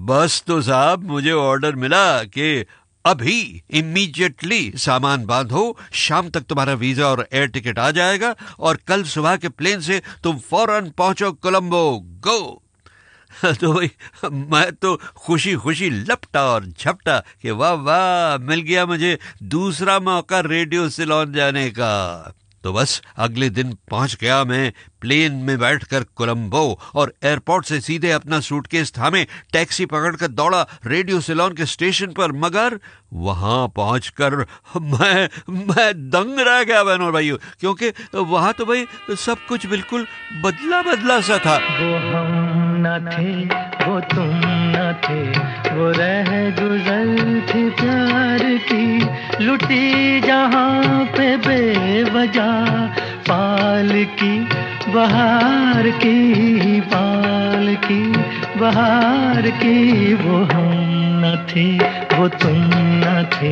बस तो साहब मुझे ऑर्डर मिला कि अभी इमीडिएटली सामान बांधो, शाम तक तुम्हारा वीजा और एयर टिकट आ जाएगा और कल सुबह के प्लेन से तुम फौरन पहुंचो कोलंबो। गो। तो भाई मैं तो खुशी खुशी लपटा और झपटा कि वाह वाह, मिल गया मुझे दूसरा मौका रेडियो सिलोन जाने का। तो बस अगले दिन पहुंच गया मैं प्लेन में बैठकर कोलंबो और एयरपोर्ट से सीधे अपना सूटकेस थामे टैक्सी पकड़कर दौड़ा रेडियो सिलोन के स्टेशन पर। मगर वहां पहुंचकर मैं दंग रह गया बहनों और भाइयों, क्योंकि वहां तो भाई सब कुछ बिल्कुल बदला बदला सा था। वो हम न थे, वो तुम न थे, वो रह गुजर थी प्यार की, लुटी जहां पे बेवजह पाल की बहार की, पाल की बहार की। वो हम न थे, वो तुम न थे।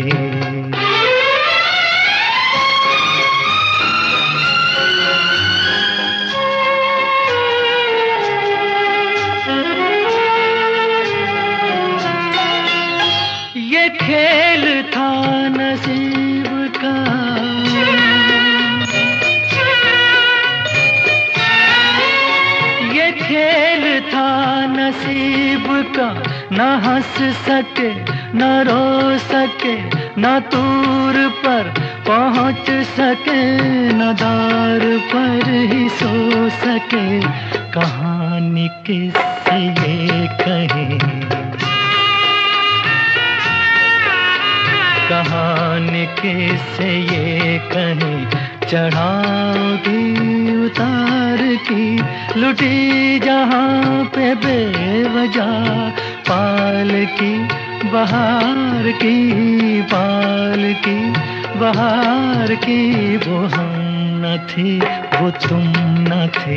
ये खेल था नसीब का, ये खेल था नसीब का, न हंस सके न रो सके, न दूर पर पहुंच सके, न दार पर ही सो सके। कहानी किससे ये कहें, कहानी किससे ये कहें, चढ़ाओगी उतार की, लुटी जहां पे बेवजह पाल की बहार की, पाल की बहार की। वो हम न थे, वो तुम न थे।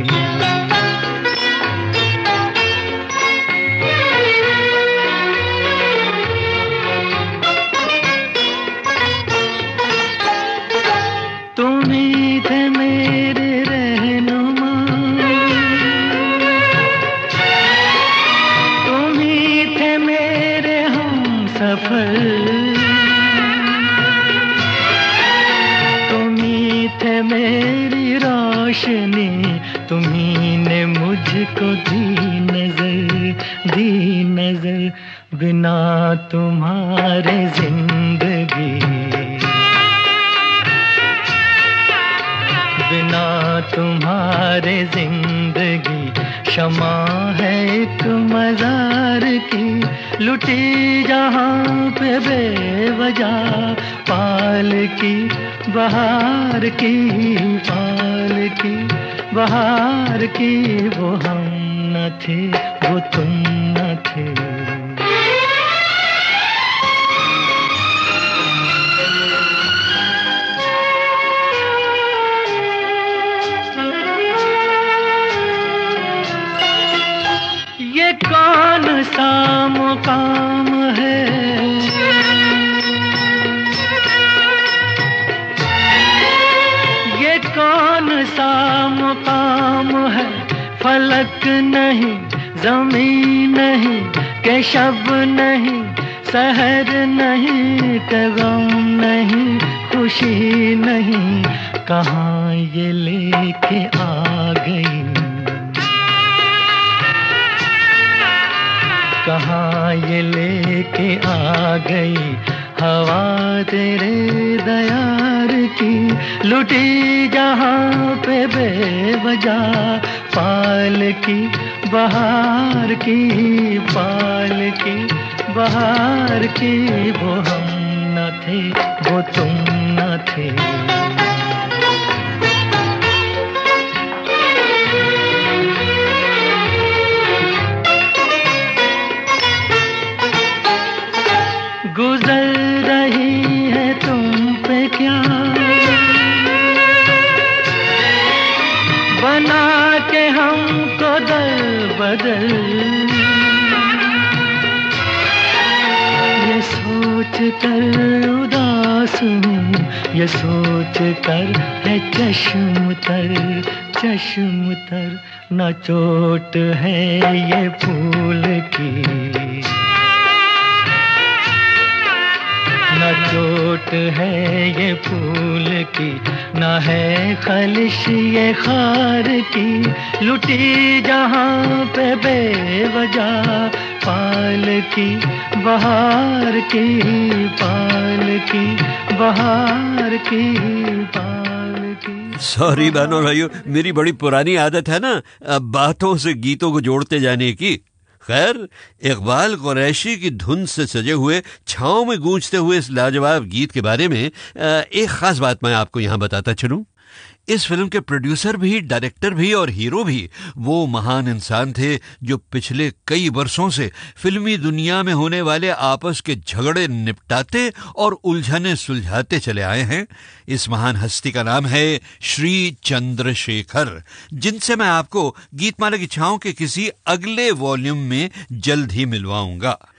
तुम्ही थे मेरी रोशनी, तुम्ही ने मुझको दी नजर, दी नजर। बिना तुम्हारे जिंदगी, बिना तुम्हारे जिंदगी क्षमा है एक मजार की, लुटी जहां पे बेवजह पाल की बहार की, पाल की बहार की। वो हम न थे, वो तुम न थे। ये कौन सा मुकाम है, ये कौन सा मुकाम है, फलक नहीं ज़मीन नहीं, के शब नहीं सहर नहीं, के गम नहीं खुशी नहीं। कहाँ ये लेके आ गई, कहाँ ये लेके आ गई हवा तेरे दयार की, लुटी जहां पे बेवजह पाल की बहार की, पाल की बहार की। वो हम न थे, वो तुम न थे। गुजर रही है तुम पे क्या बना के हमको दर बदल, ये सोच कर उदास हूँ, ये सोच कर है चश्म तर, चश्म तर। न चोट है ये फूल की, चोट है ये फूल की, ना है खलिश ये खार की, लुटी जहाँ पे बेवजह पाल की बहार की, पाल की बहार की, पाल की। सॉरी बहनों भाइयों, मेरी बड़ी पुरानी आदत है ना बातों से गीतों को जोड़ते जाने की। खैर, इकबाल कुरैशी की धुन से सजे हुए छाँव में गूंजते हुए इस लाजवाब गीत के बारे में एक खास बात मैं आपको यहां बताता चलूं। इस फिल्म के प्रोड्यूसर भी, डायरेक्टर भी और हीरो भी वो महान इंसान थे जो पिछले कई वर्षों से फिल्मी दुनिया में होने वाले आपस के झगड़े निपटाते और उलझने सुलझाते चले आए हैं। इस महान हस्ती का नाम है श्री चंद्रशेखर, जिनसे मैं आपको गीतमाला की छाँव के किसी अगले वॉल्यूम में जल्द ही मिलवाऊंगा।